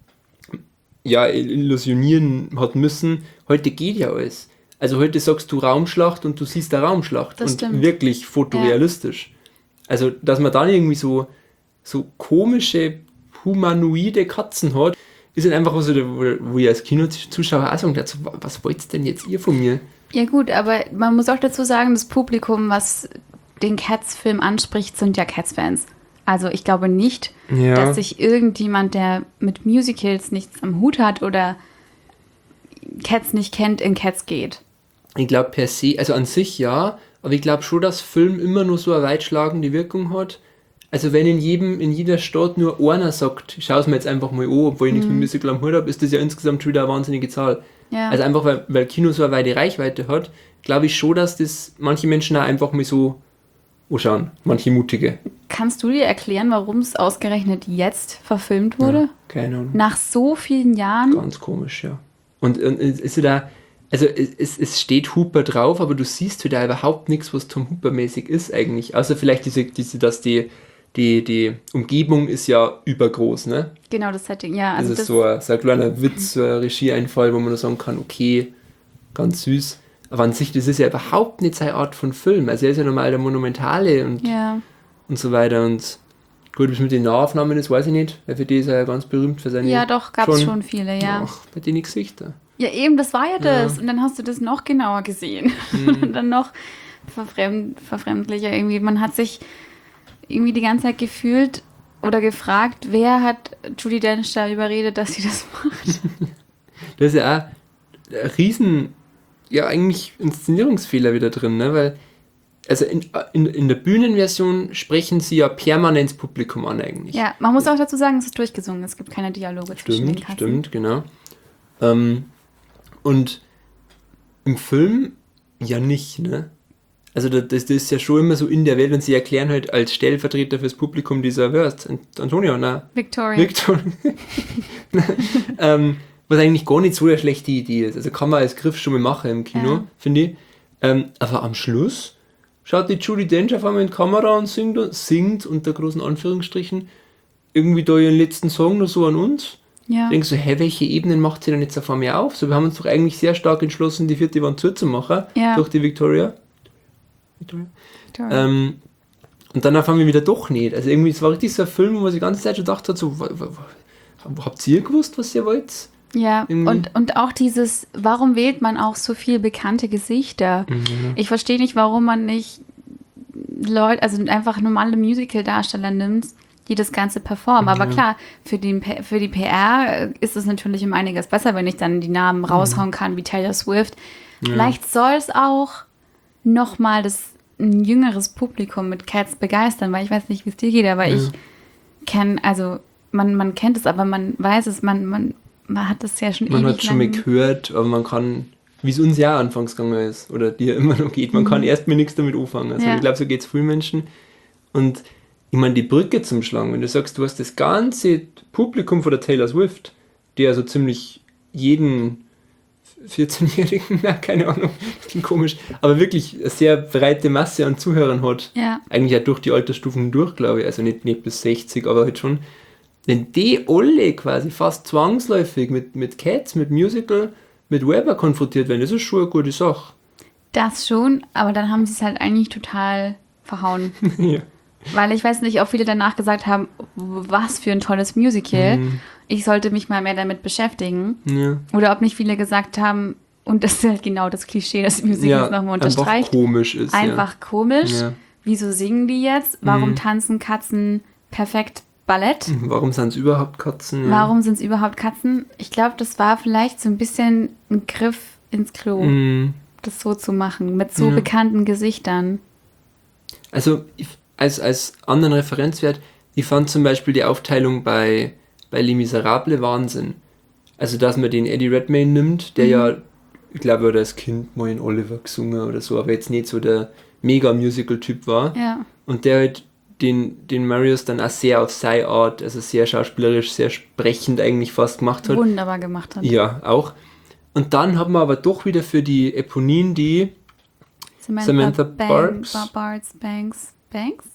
ja, illusionieren hat müssen, heute geht ja alles. Also heute sagst du Raumschlacht und du siehst eine Raumschlacht. Das und stimmt. wirklich fotorealistisch. Also, dass man dann irgendwie so, so komische, humanoide Katzen hat, ist halt einfach was, wo, wo ich als Kinozuschauer auch sagen dazu, was wollt denn jetzt ihr von mir? Ja gut, aber man muss auch dazu sagen, das Publikum, was den Cats-Film anspricht, sind ja Cats-Fans. Also ich glaube nicht, Ja. dass sich irgendjemand, der mit Musicals nichts am Hut hat oder Cats nicht kennt, in Cats geht. Ich glaube per se, also an sich ja, aber ich glaube schon, dass Film immer nur so eine weitschlagende Wirkung hat. Also wenn in jedem, in jeder Stadt nur einer sagt, ich schaue es mir jetzt einfach mal an, obwohl ich nichts mit Musical am Hut habe, ist das ja insgesamt schon wieder eine wahnsinnige Zahl. Ja. Also einfach, weil, weil Kino so eine weite Reichweite hat, glaube ich schon, dass das manche Menschen auch einfach mal so anschauen, manche Mutige. Kannst du dir erklären, warum es ausgerechnet jetzt verfilmt wurde? Ja, keine Ahnung. Nach so vielen Jahren? Ganz komisch, ja. Und, und es ist da, also es, es steht Hooper drauf, aber du siehst wieder überhaupt nichts, was Tom Hooper-mäßig ist eigentlich. Außer vielleicht diese, diese dass die, die, die Umgebung ist ja übergroß, ne? Genau, das Setting, ja. Also Also das ist das, so ein, so ein kleiner Witz, so ein Regieeinfall, wo man nur sagen kann, okay, ganz süß. Aber an sich, das ist ja überhaupt nicht seine Art von Film. Also er ist ja normal der Monumentale und, ja. und so weiter. Und gut, bis mit den Nahaufnahmen, das weiß ich nicht, weil für die ist er ja ganz berühmt für seine... ja, doch, gab es schon viele, ja. Ach, bei den Gesichter. Ja, eben, das war ja das. Ja. Und dann hast du das noch genauer gesehen. Und dann noch verfremd, verfremdlicher irgendwie. Man hat sich irgendwie die ganze Zeit gefühlt oder gefragt, wer hat Judi Dench da überredet, dass sie das macht. Da ist ja auch ein riesen, ja eigentlich Inszenierungsfehler wieder drin, ne? Weil, also in, in, in der Bühnenversion sprechen sie ja permanent das Publikum an eigentlich. Ja, man muss auch dazu sagen, es ist durchgesungen. Es gibt keine Dialoge zwischen den Stimmt, Katzen. stimmt, genau. Ähm, und im Film ja nicht, ne? Also das, das ist ja schon immer so in der Welt und sie erklären halt als Stellvertreter fürs Publikum dieser Wörst. Antonio, na, Victoria. Victor. ähm, was eigentlich gar nicht so eine schlechte Idee ist. Also kann man als Griff schon mal machen im Kino, Ja. finde ich. Ähm, aber am Schluss schaut die Judi Dench auf einmal in die Kamera und singt, singt unter großen Anführungsstrichen irgendwie da ihren letzten Song noch so an uns. ja. Ich denke so, hä, welche Ebenen macht sie denn jetzt auf einmal auf? So, wir haben uns doch eigentlich sehr stark entschlossen, die vierte Wand zuzumachen Ja. durch die Victoria. Victoria? Victoria. Ähm, und dann auf einmal wieder doch nicht. Also irgendwie, es war richtig so ein Film, wo man sich die ganze Zeit schon gedacht hat, so, wa- wa- wa- habt ihr gewusst, was ihr wollt? Ja, Irgendwie- und, und auch dieses, warum wählt man auch so viel bekannte Gesichter? Ich verstehe nicht, warum man nicht Leute, also einfach normale Musical-Darsteller nimmt, die das Ganze performen. Aber Ja. klar, für, den, P- für die P R ist es natürlich um einiges besser, wenn ich dann die Namen raushauen kann, wie Taylor Swift. Vielleicht soll es auch nochmal das ein jüngeres Publikum mit Cats begeistern, weil ich weiß nicht, wie es dir geht, aber Ja. ich kenne, also man, man kennt es, aber man weiß es, man, man, man hat es ja schon Man ewig hat schon mal lang. gehört, aber man kann, wie es uns ja anfangs gegangen ist, oder dir immer noch geht, man kann erstmal nichts damit anfangen. Also Ja. ich glaube, so geht es vielen Menschen. Und ich meine, die Brücke zum Schlagen, wenn du sagst, du hast das ganze Publikum von der Taylor Swift, die ja so ziemlich jeden vierzehnjährigen, na, keine Ahnung, das klingt komisch, aber wirklich eine sehr breite Masse an Zuhörern hat. Ja. Eigentlich ja durch die Altersstufen durch, glaube ich, also nicht, nicht bis sechzig, aber halt schon. Wenn die alle quasi fast zwangsläufig mit, mit Cats, mit Musical, mit Weber konfrontiert werden, das ist schon eine gute Sache. Das schon, aber dann haben sie es halt eigentlich total verhauen. Ja. Weil ich weiß nicht, ob viele danach gesagt haben, was für ein tolles Musical. Mhm. Ich sollte mich mal mehr damit beschäftigen. Ja. Oder ob nicht viele gesagt haben, und das ist halt genau das Klischee, das Musicals Ja, nochmal einfach unterstreicht. komisch ist. Einfach komisch. Ja. Wieso singen die jetzt? Warum Mhm. tanzen Katzen perfekt Ballett? Ja. Warum sind es überhaupt Katzen? Ja. Warum sind es überhaupt Katzen? Ich glaube, das war vielleicht so ein bisschen ein Griff ins Klo, Mhm. das so zu machen, mit so Ja. bekannten Gesichtern. Also ich, als, als anderen Referenzwert, ich fand zum Beispiel die Aufteilung bei, bei Les Miserables Wahnsinn. Also dass man den Eddie Redmayne nimmt, der Mhm. ja, ich glaube, er hat als Kind mal in Oliver gesungen oder so, aber jetzt nicht so der Mega-Musical-Typ war. Ja. Und der halt den, den Marius dann auch sehr auf seine Art, also sehr schauspielerisch, sehr sprechend eigentlich fast gemacht hat. Wunderbar gemacht hat. Ja, auch. Und dann haben wir aber doch wieder für die Eponine die Samantha Barks. Ba- Barks, Banks, Banks?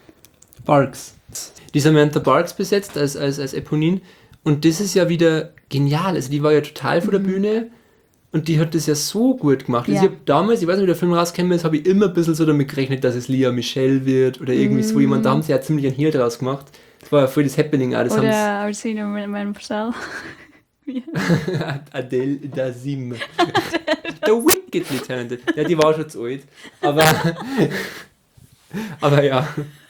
Barks. Die Samantha Barks besetzt als, als, als Eponine. Und das ist ja wieder genial. Also die war ja total vor der Bühne und die hat das ja so gut gemacht. Also Ja. ich habe damals, ich weiß nicht, wie der Film rausgekommen ist, habe ich immer ein bisschen so damit gerechnet, dass es Lea Michele wird oder irgendwie so jemand. Da haben sie ja ziemlich einen Hehl draus gemacht. Das war ja voll das Happening auch. Das Oder haben's- Arsenio Mansell. Adele Dazeem. Der Wickedly Talented. Ja, die war schon zu alt. Aber, aber ja.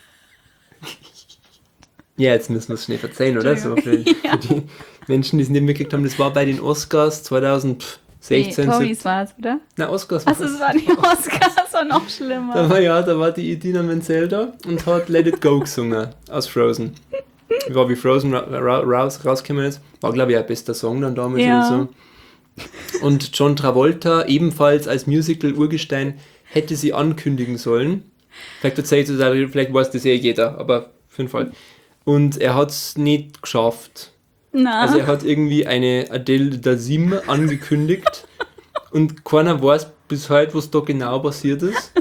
Ja, jetzt müssen wir es schnell verzeihen, oder? So für, für die Menschen, die es nicht mitgekriegt haben, das war bei den Oscars zwanzig sechzehn. Nee, Tonys siebzehn. war es, oder? Na, Oscars Achso, es waren die Oscars, das war noch schlimmer. Da war ja, da war die Idina Menzel da und hat Let It Go gesungen aus Frozen. War wie Frozen ra ra raus, rausgekommen ist. War, glaube ich, ein bester Song dann damals Ja. oder so. Und John Travolta, ebenfalls als Musical-Urgestein, hätte sie ankündigen sollen. Vielleicht erzählt es, vielleicht weiß das eh jeder, aber auf jeden Fall. Und er hat es nicht geschafft. Na, Also er hat irgendwie eine Adele Dazeem angekündigt und keiner weiß bis heute, was da genau passiert ist.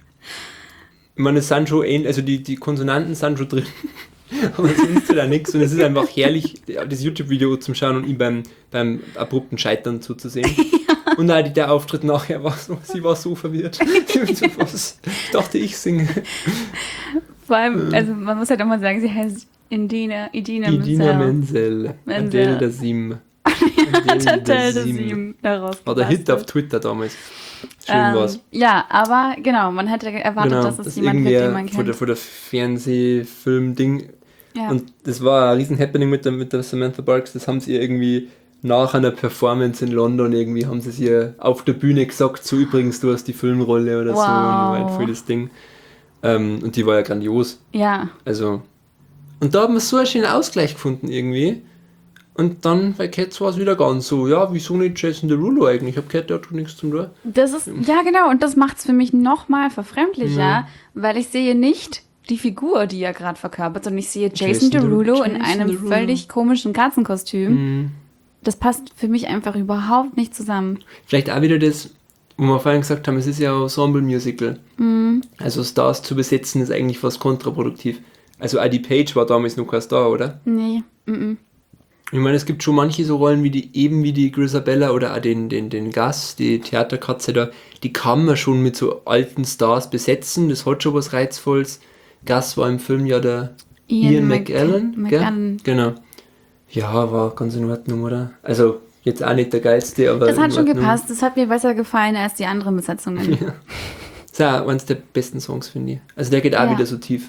Ich meine, es sind schon ähnlich, also die, die Konsonanten sind schon drin, aber es ist halt auch nichts und es ist einfach herrlich, das YouTube-Video zum Schauen und ihm beim, beim abrupten Scheitern zuzusehen. Und auch die- der Auftritt nachher war so, sie war so verwirrt. Sie hat so, was dachte ich singe. vor allem, also man muss halt auch mal sagen, sie heißt Indina, Idina Idina Menzel. Menzel. Menzel. Adele Dazeem. Total das Dazeem. ihm daraus War der Hit auf gebastelt. Twitter damals. Schön Ähm, war's. Ja, aber genau, man hätte erwartet, Genau, dass es das jemand wird, den man irgendwer von der, kennt. von der Fernsehfilm-Ding. Ja. Und das war ein riesen Happening mit der, mit der Samantha Barks. Das haben sie ihr irgendwie nach einer Performance in London irgendwie, haben sie es ihr auf der Bühne gesagt, so übrigens, du hast die Filmrolle oder so. Und Wow. war halt voll das Ding. Ähm, und die war ja grandios. ja, Also. Und da haben wir so einen schönen Ausgleich gefunden irgendwie. Und dann bei Cats war es wieder ganz so, ja, wieso nicht Jason Derulo eigentlich? Ich habe gehört, der hat schon nichts zum tun. das ist, ja genau, und das macht es für mich nochmal verfremdlicher, Ja. weil ich sehe nicht die Figur, die er gerade verkörpert, sondern ich sehe Jason, Jason Derulo Derulo, in Jason einem Derulo. völlig komischen Katzenkostüm. Mhm. Das passt für mich einfach überhaupt nicht zusammen. Vielleicht auch wieder das, wo wir vorhin gesagt haben, es ist ja ein Ensemble-Musical. Mhm. Also Stars zu besetzen ist eigentlich fast kontraproduktiv. Also Eddie Page war damals noch kein Star, oder? Nee, mhm. Ich meine, es gibt schon manche so Rollen wie die, eben wie die Grisabella oder auch den, den, den Gus, die Theaterkatze da, die kann man schon mit so alten Stars besetzen, das hat schon was Reizvolles. Gus war im Film ja der Ian, Ian McKellen, Mc- gell? McKellen. Genau. Ja, war ganz in Ordnung, oder? Also jetzt auch nicht der geilste, aber Das hat in schon Ordnung. gepasst. Das hat mir besser gefallen als die anderen Besetzungen. Das ist auch eines der besten Songs, finde ich. Also der geht auch Ja. wieder so tief.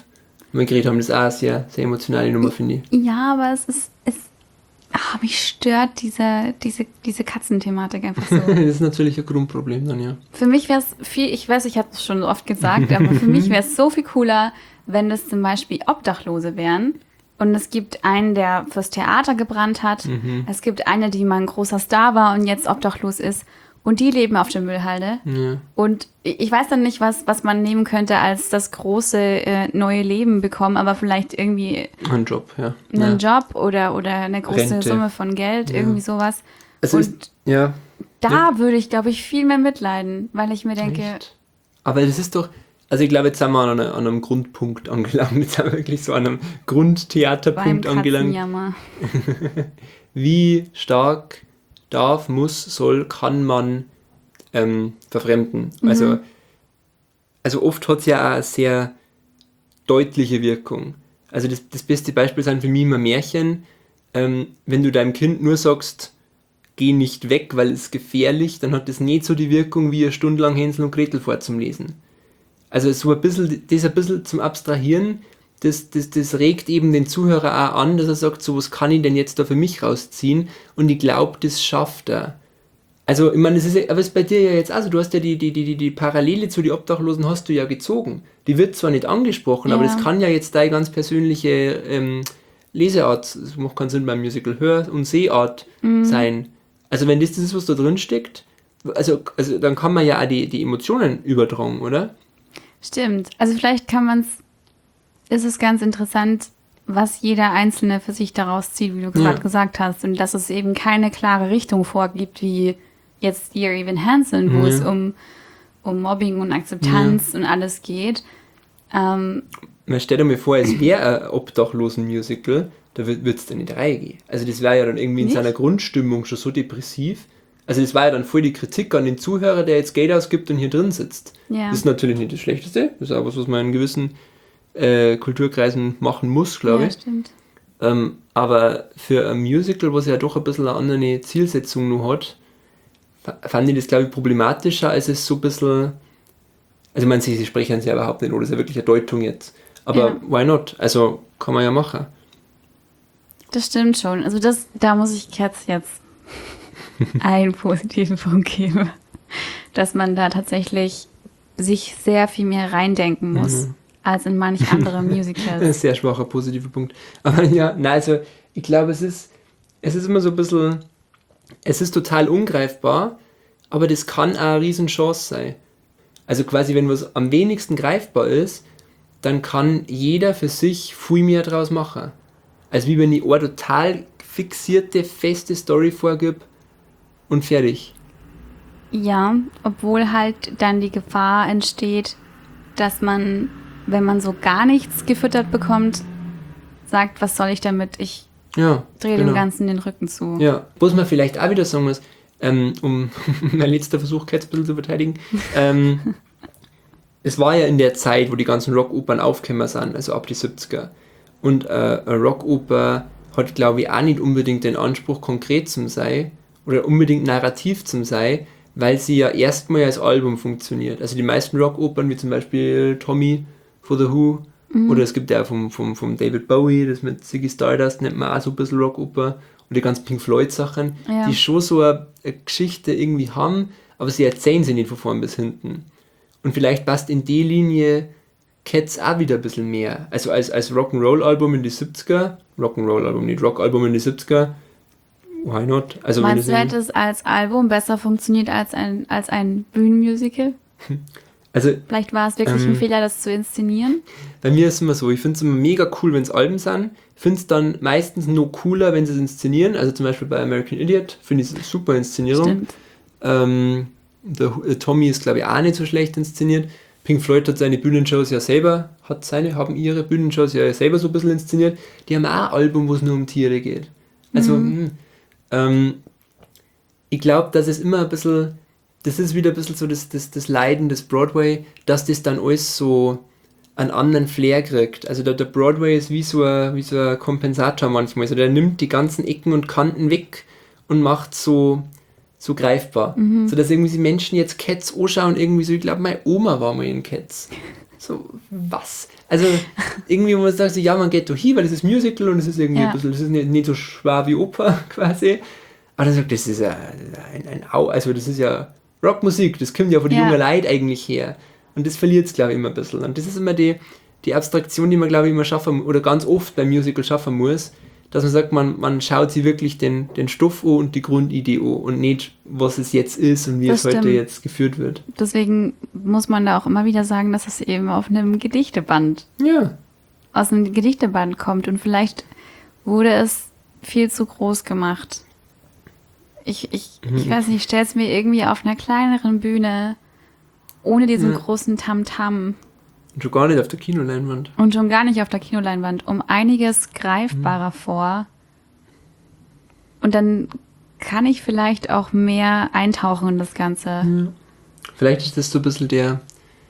wir geredet haben, das ist auch eine sehr, sehr emotionale Nummer, finde ich. Ja, aber es ist, es, ach, mich stört diese, diese, diese Katzenthematik einfach so. Das ist natürlich ein Grundproblem dann, ja. Für mich wäre es viel, ich weiß, ich habe es schon oft gesagt, aber für mich wäre es so viel cooler, wenn das zum Beispiel Obdachlose wären. Und es gibt einen, der fürs Theater gebrannt hat. Mhm. Es gibt eine, die mal ein großer Star war und jetzt obdachlos ist. Und die leben auf der Müllhalde. Ja. Und ich weiß dann nicht, was, was man nehmen könnte als das große äh, neue Leben bekommen, aber vielleicht irgendwie Ein Job, ja. einen ja. Job oder, oder eine große Rente. Summe von Geld, Ja. irgendwie sowas. Also Und ist, ja. da würde ich, glaube ich, viel mehr mitleiden, weil ich mir denke, Echt? Aber das ist doch, also ich glaube, jetzt sind wir an, einer, an einem Grundpunkt angelangt. Jetzt sind wir wirklich so an einem beim Grundtheaterpunkt angelangt. Katzenjammer. Wie stark darf, muss, soll, kann man ähm, verfremden? Mhm. Also, also oft hat es ja auch eine sehr deutliche Wirkung. Also das, das beste Beispiel sind für mich immer Märchen. Ähm, wenn du deinem Kind nur sagst, geh nicht weg, weil es gefährlich, dann hat das nicht so die Wirkung wie eine Stunde lang Hänsel und Gretel vorzulesen. Also so ein bisschen, das ein bisschen zum Abstrahieren, das, das, das regt eben den Zuhörer auch an, dass er sagt, so was kann ich denn jetzt da für mich rausziehen? Und ich glaube, das schafft er. Also ich meine, das ist ja, aber es ist bei dir ja jetzt auch so, du hast ja die, die, die, die Parallele zu den Obdachlosen hast du ja gezogen. Die wird zwar nicht angesprochen, Ja. aber das kann ja jetzt deine ganz persönliche ähm, Leseart, das macht keinen Sinn beim Musical, Hör- und Sehart Mhm. sein. Also wenn das das ist, was da drin steckt, also, also dann kann man ja auch die, die Emotionen übertragen, oder? Stimmt. Also vielleicht kann man es, ist es ganz interessant, was jeder Einzelne für sich daraus zieht, wie du gerade Ja. gesagt hast. Und dass es eben keine klare Richtung vorgibt, wie jetzt Dear Evan Hansen, wo Ja. es um, um Mobbing und Akzeptanz und alles geht. Ähm, Man stellt mir vor, es wäre ein Obdachlosen-Musical, da wird es dann in die Reihe gehen. Also das wäre ja dann irgendwie in Nicht? seiner Grundstimmung schon so depressiv. Also das war ja dann voll die Kritik an den Zuhörer, der jetzt Geld ausgibt und hier drin sitzt. ja. Das ist natürlich nicht das Schlechteste. Das ist auch was, was man in gewissen äh, Kulturkreisen machen muss, glaube ja, ich. stimmt. Ähm, aber für ein Musical, was ja doch ein bisschen eine andere Zielsetzung noch hat, fa- fand ich das, glaube ich, problematischer, als es so ein bisschen... Also ich meine, sie, sie sprechen es ja überhaupt nicht, oder? Das ist ja wirklich eine Deutung jetzt. Aber Ja. why not? Also kann man ja machen. Das stimmt schon. Also das, da muss ich Katz jetzt einen positiven Punkt geben, dass man da tatsächlich sich sehr viel mehr reindenken muss, Mhm. als in manch andere Das ist Musicals. ein sehr schwacher positiver Punkt. Aber ja, nein, also ich glaube, es ist, es ist immer so ein bisschen, es ist total ungreifbar, aber das kann auch eine Riesenchance sein. Also quasi, wenn was am wenigsten greifbar ist, dann kann jeder für sich viel mehr draus machen. Als wie wenn ich eine total fixierte, feste Story vorgebe und fertig. Ja, obwohl halt dann die Gefahr entsteht, dass man, wenn man so gar nichts gefüttert bekommt, sagt, was soll ich damit? Ich Ja, drehe genau. dem Ganzen den Rücken zu. Ja, was man vielleicht auch wieder sagen muss, ähm, um mein letzter Versuch, Cats ein bisschen zu verteidigen, ähm, es war ja in der Zeit, wo die ganzen Rockopern aufgekommen sind, also ab die siebziger. Und äh, eine Rockoper hat, glaube ich, auch nicht unbedingt den Anspruch, konkret zu sein oder unbedingt narrativ zu sein, weil sie ja erstmal als Album funktioniert. Also die meisten Rockopern, wie zum Beispiel Tommy for The Who, oder es gibt ja vom, vom, vom David Bowie, das mit Ziggy Stardust nennt man auch so ein bisschen Rockoper, und die ganzen Pink Floyd Sachen, Ja. die schon so eine, eine Geschichte irgendwie haben, aber sie erzählen sie nicht von vorn bis hinten. Und vielleicht passt in die Linie Cats auch wieder ein bisschen mehr. Also als, als Rock'n'Roll-Album in die siebziger, Rock'n'Roll-Album, nicht Rock-Album in die siebziger, why not? Also Meinst du, wenn hätte es als Album besser funktioniert als ein, als ein Bühnenmusical? also Vielleicht war es wirklich Ähm. ein Fehler, das zu inszenieren. bei mir ist es immer so, ich finde es immer mega cool, wenn es Alben sind. Ich finde es dann meistens noch cooler, wenn sie es inszenieren. Also zum Beispiel bei American Idiot finde ich es eine super Inszenierung. Stimmt. Ähm, der, der Tommy ist, glaube ich, auch nicht so schlecht inszeniert. Pink Floyd hat seine Bühnenshows ja selber, hat seine, haben ihre Bühnenshows ja selber so ein bisschen inszeniert. Die haben auch ein Album, wo es nur um Tiere geht. Also, mh, ähm, ich glaube, dass es immer ein bisschen, das ist wieder ein bisschen so das, das, das Leiden des Broadway, dass das dann alles so einen anderen Flair kriegt. Also der, der Broadway ist wie so, ein, wie so ein Kompensator manchmal. Also der nimmt die ganzen Ecken und Kanten weg und macht so so greifbar. So dass irgendwie die Menschen jetzt Cats anschauen, irgendwie so, ich glaube, meine Oma war mal in Cats. So, was? Also, irgendwie muss man sagen, so, ja, man geht da hin, weil das ist Musical und es ist irgendwie Ja. ein bisschen, das ist nicht, nicht so schwer wie Oper quasi. Aber dann sagt, das ist ja ein, ein Au, also das ist ja Rockmusik, das kommt ja von den Ja. jungen Leuten eigentlich her. Und das verliert es, glaube ich, immer ein bisschen. Und das ist immer die, die Abstraktion, die man, glaube ich, immer schaffen, oder ganz oft beim Musical schaffen muss, dass man sagt, man, man schaut sich wirklich den, den Stoff an und die Grundidee an und nicht, was es jetzt ist und wie Das es heute stimmt. jetzt geführt wird. Deswegen muss man da auch immer wieder sagen, dass es eben auf einem Gedichteband, Ja. aus einem Gedichteband kommt. Und vielleicht wurde es viel zu groß gemacht. Ich, ich, ich Mhm. weiß nicht, ich stelle es mir irgendwie auf einer kleineren Bühne, ohne diesen Ja. großen Tamtam Und schon gar nicht auf der Kinoleinwand. und schon gar nicht auf der Kinoleinwand, um einiges greifbarer vor. Und dann kann ich vielleicht auch mehr eintauchen in das Ganze. Vielleicht ist das so ein bisschen der,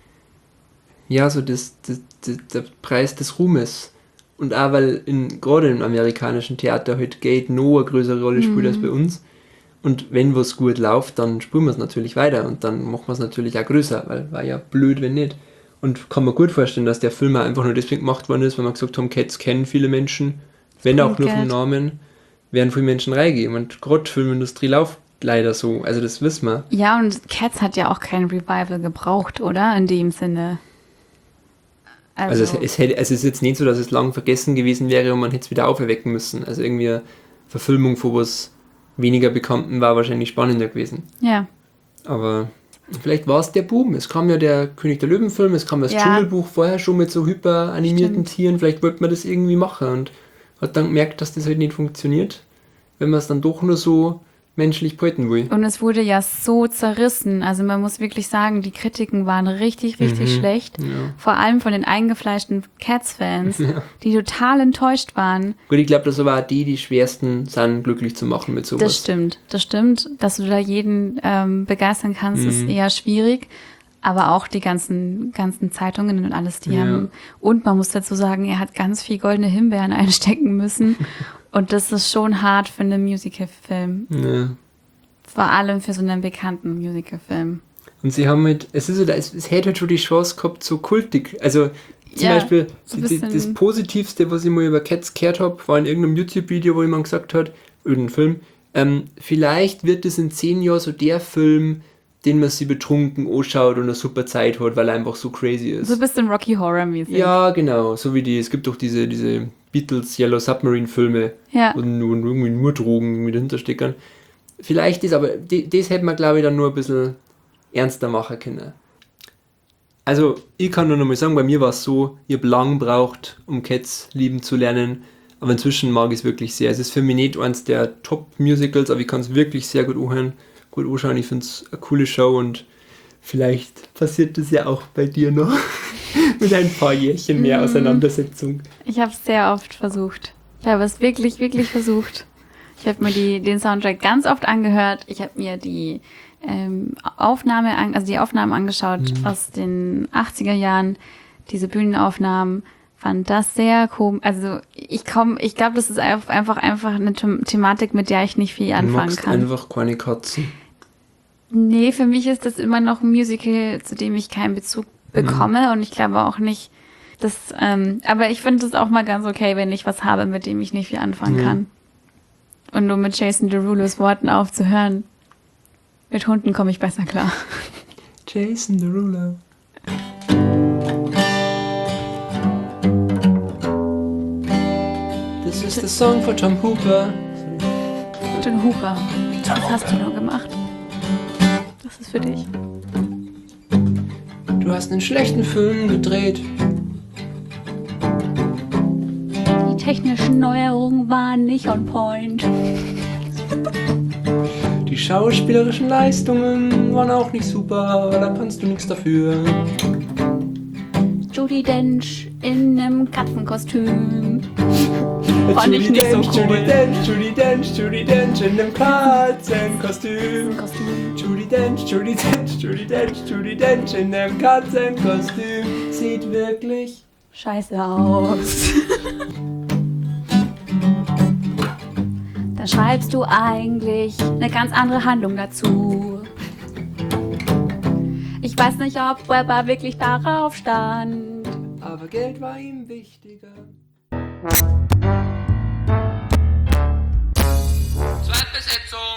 ja, so das, das, das, der Preis des Ruhmes. Und auch weil in, gerade im amerikanischen Theater heute Geld noch eine größere Rolle spielt als bei uns. Und wenn was gut läuft, dann spielen wir es natürlich weiter und dann machen wir es natürlich auch größer, weil war ja blöd, wenn nicht. Und kann man gut vorstellen, dass der Film auch einfach nur deswegen gemacht worden ist, weil wir gesagt haben, Cats kennen viele Menschen, wenn auch bringt nur vom Geld. Namen, werden viele Menschen reingehen. Und gerade Filmindustrie läuft leider so, also das wissen wir. Ja, und Cats hat ja auch kein Revival gebraucht, oder? In dem Sinne. Also, Also, es, es, hätte, also es ist jetzt nicht so, dass es lang vergessen gewesen wäre und man hätte es wieder auferwecken müssen. Also irgendwie eine Verfilmung von was weniger Bekannten war wahrscheinlich spannender gewesen. ja. Aber vielleicht war es der Boom. Es kam ja der König der Löwen-Film, es kam das Ja. Dschungelbuch vorher schon mit so hyper animierten Stimmt. Tieren. Vielleicht wollte man das irgendwie machen und hat dann gemerkt, dass das halt nicht funktioniert, wenn man es dann doch nur so menschlich behalten will. Und es wurde ja so zerrissen. Also man muss wirklich sagen, die Kritiken waren richtig, richtig Mhm. schlecht. Ja. Vor allem von den eingefleischten Cats-Fans, die total enttäuscht waren. Gut, ich glaube, das aber auch die, die schwersten sind, glücklich zu machen mit sowas. Das stimmt, das stimmt. Dass du da jeden ähm, begeistern kannst, ist Mhm. eher schwierig. Aber auch die ganzen, ganzen Zeitungen und alles, die Ja. haben. Und man muss dazu sagen, er hat ganz viel goldene Himbeeren einstecken müssen. Und das ist schon hart für einen Musical-Film. Ja. Vor allem für so einen bekannten Musical-Film. Und sie haben halt, es ist so, es, es hätte halt schon die Chance gehabt, so kultig. Also zum Ja, Beispiel, so ein die, bisschen- das Positivste, was ich mal über Cats gehört habe, war in irgendeinem YouTube-Video, wo jemand gesagt hat, irgendein Film, ähm, vielleicht wird es in zehn Jahren so der Film, den man sich betrunken anschaut und eine super Zeit hat, weil er einfach so crazy ist. So ein bisschen Rocky Horror-mäßig. Ja, genau. So wie die, es gibt doch diese, diese Beatles Yellow Submarine Filme Ja. und, und irgendwie nur Drogen mit Hintersteckern. Vielleicht ist, aber die, das hätte man, glaube ich, dann nur ein bisschen ernster machen können. Also, ich kann nur noch mal sagen, bei mir war es so, ich habe lang gebraucht, um Cats lieben zu lernen, aber inzwischen mag ich es wirklich sehr. Es ist für mich nicht eins der Top-Musicals, aber ich kann es wirklich sehr gut anhören, gut anschauen. Ich finde es eine coole Show und vielleicht passiert das ja auch bei dir noch mit ein paar Jährchen mehr Auseinandersetzung. Ich habe es sehr oft versucht. Ich habe es wirklich, wirklich versucht. Ich habe mir die, den Soundtrack ganz oft angehört. Ich habe mir die ähm, Aufnahme, an, also die Aufnahmen angeschaut aus den achtziger Jahren, diese Bühnenaufnahmen. Fand das sehr komisch. Also ich komme, ich glaube, das ist einfach, einfach, einfach eine The- Thematik, mit der ich nicht viel Du anfangen magst kann. einfach keine Katzen. Nee, für mich ist das immer noch ein Musical, zu dem ich keinen Bezug bekomme und ich glaube auch nicht, dass, ähm, aber ich finde es auch mal ganz okay, wenn ich was habe, mit dem ich nicht viel anfangen Ja. kann. Und nur mit Jason Derulos Worten aufzuhören. Mit Hunden komme ich besser klar. Jason Derulo. This is the song for Tom Hooper. John Hooper, was hast du noch gemacht? Das ist für dich. Du hast einen schlechten Film gedreht. Die technischen Neuerungen waren nicht on point. Die schauspielerischen Leistungen waren auch nicht super, da kannst du nichts dafür. Judi Dench in einem Katzenkostüm. Fand ich nicht so cool. Judi Dench, Judi Dench, Judi Dench in einem Katzenkostüm. Kostüm. Judi Dench, Judi Dench, Judi Dench, Judi Dench in einem Katzenkostüm. Sieht wirklich Scheiße aus. Da schreibst du eigentlich eine ganz andere Handlung dazu. Ich weiß nicht, ob Webber wirklich darauf stand. Aber Geld war ihm wichtiger. Zweitbesetzung!